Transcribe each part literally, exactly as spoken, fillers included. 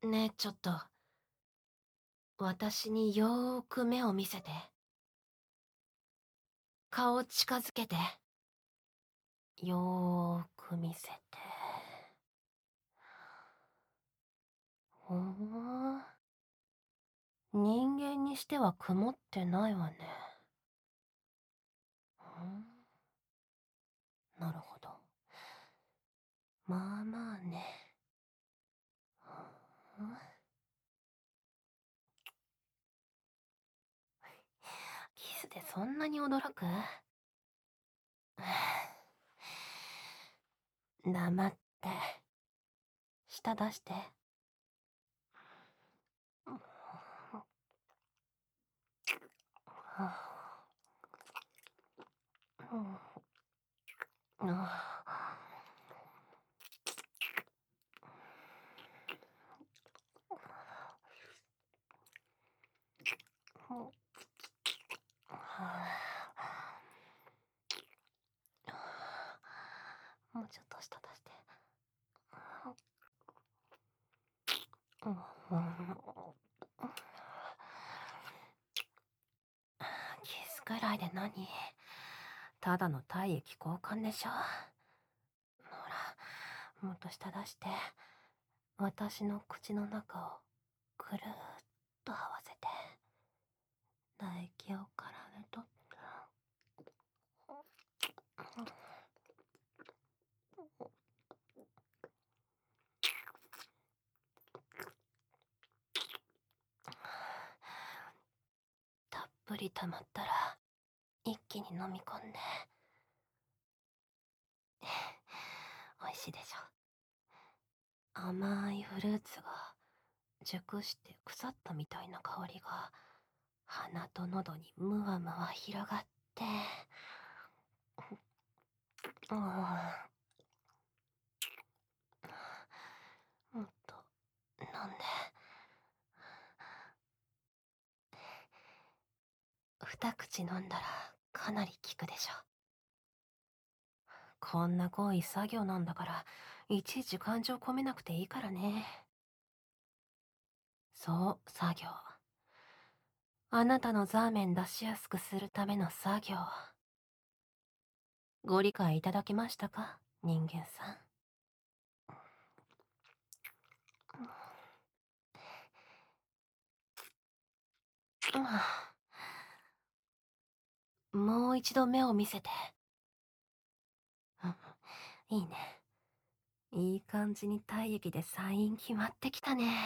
ねえ、ちょっと、私によーく目を見せて。顔近づけて。よーく見せて。ほーん。人間にしては曇ってないわね。ふん。なるほど。まあまあね。ふん。キスでそんなに驚く？黙って。舌出して。うん。もうちょっと舌出して。キスくらいで何？ただの体液交換でしょ。ほら、もっと舌出して。私の口の中をくるーっと合わせて。唾液を絡めと。たっぷり溜まったら一気に飲み込んで。美味しいでしょ。甘いフルーツが熟して腐ったみたいな香りが鼻と喉にムワムワ広がって。うん、もっと飲んで。二口飲んだらかなり効くでしょ。こんな行為作業なんだからいちいち感情込めなくていいからね。そう、作業。あなたのザーメン出しやすくするための作業。ご理解いただけましたか、人間さん。うん、もう一度目を見せて。うん、いいね。いい感じに体液でサイン決まってきたね。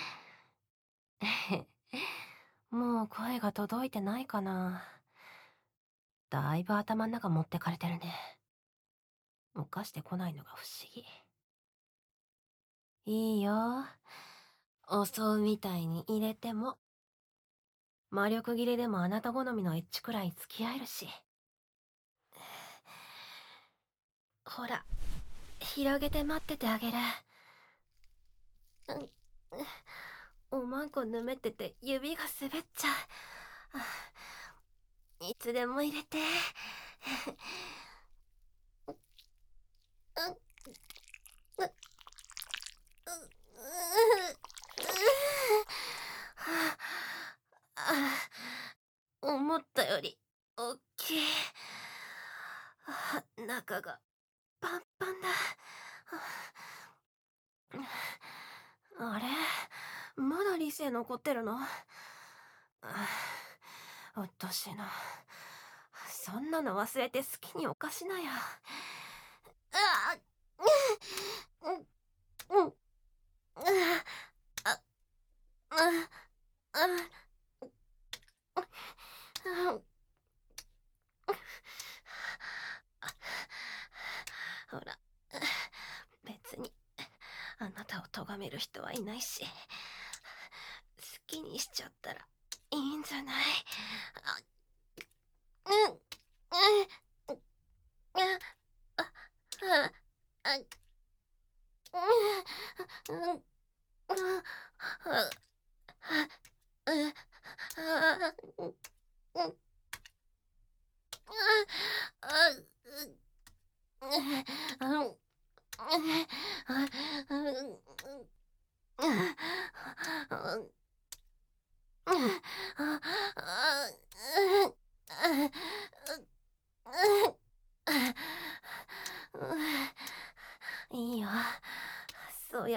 もう声が届いてないかな。だいぶ頭ん中持ってかれてるね。起かしてこないのが不思議。いいよ。襲うみたいに入れても。魔力切れでもあなた好みのエッチくらい付き合えるし。ほら、広げて待っててあげる。おまんこぬめってて指が滑っちゃう。いつでも入れて。思ったより大きい。中がパンパンだ。あれ、まだ理性残ってるの？うっとうしいな。そんなの忘れて好きにおかしなよ。あっ、うん、うん、あ、あ、あ、ほら、別にあなたを咎める人はいないし、好きにしちゃったらいいんじゃない？あ、うん、うん、あ、あ、あ、あ、うん、うん、あ、あ、うん、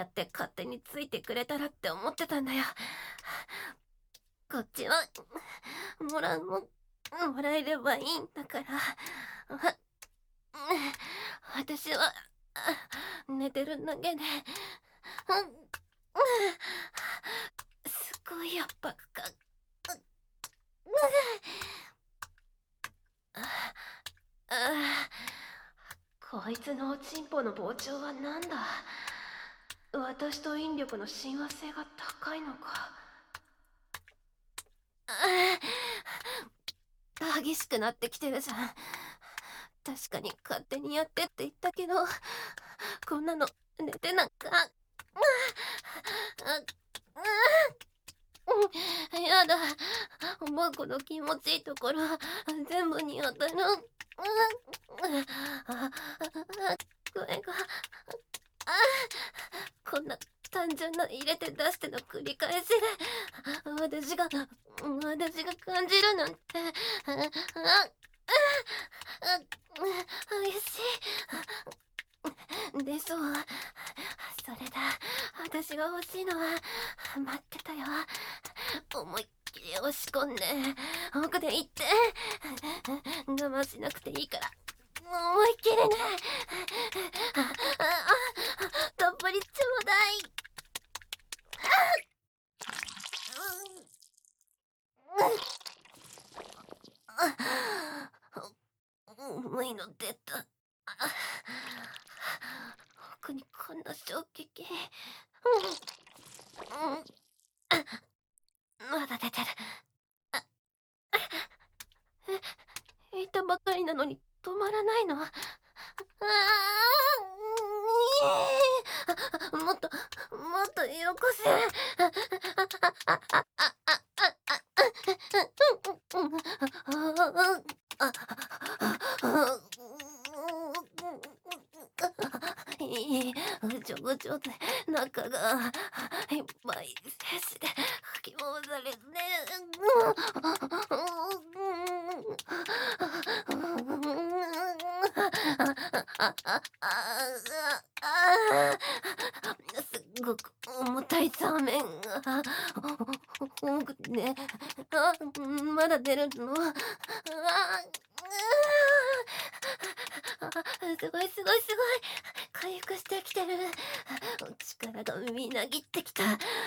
やって勝手についてくれたらって思ってたんだよ。こっちはもらうもんもらえればいいんだから。わ私は寝てるだけで、すごい圧迫感。こいつのおちんぽの膨張はなんだ。私と引力の親和性が高いのか。激しくなってきてるじゃん。確かに勝手にやってって言ったけど、こんなの寝てなんか。やだ。おまこの気持ちいいところ全部に当たる。声がこんな単純な入れて出しての繰り返しで私が私が感じるなんて。激しいでしょう。それだ。私が欲しいのは待ってたよ。思いっきり押し込んで奥で行って我慢しなくていいから思いっきりね。たっぷりちょうだい。重いの出た。奥にこんな衝撃。まだ出てる。え、いたばかりなのに止まらないの。ああ、もっともっとよこせ。いい、ぐちょぐちょで中がいっぱい精子で吹き回されて。すっごく重たいザーメンが多くて、あ、まだ出るの。あすごいすごいすごい回復してきてる。力がみなぎってきた。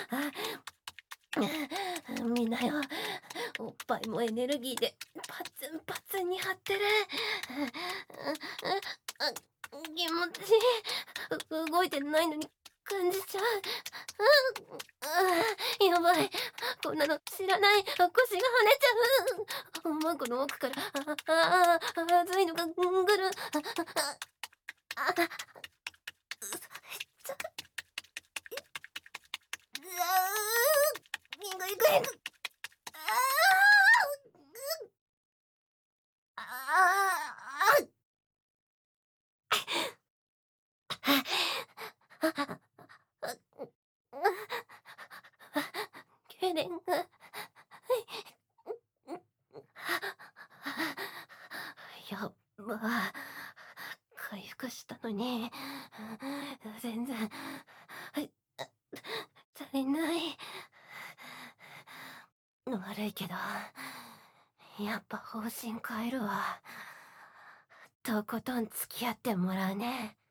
みんなよ、おっぱいもエネルギーでパツンパツンに張ってる。気持ちいい。動いてないのに感じちゃう。やばい、こんなの知らない。腰が跳ねちゃう。マコの奥からああ熱いのがぐる。ああいくいくいく。ああ。けれんがやっば、回復したのに全然足りない。悪いけどやっぱ方針変えるわ。とことん付き合ってもらうね。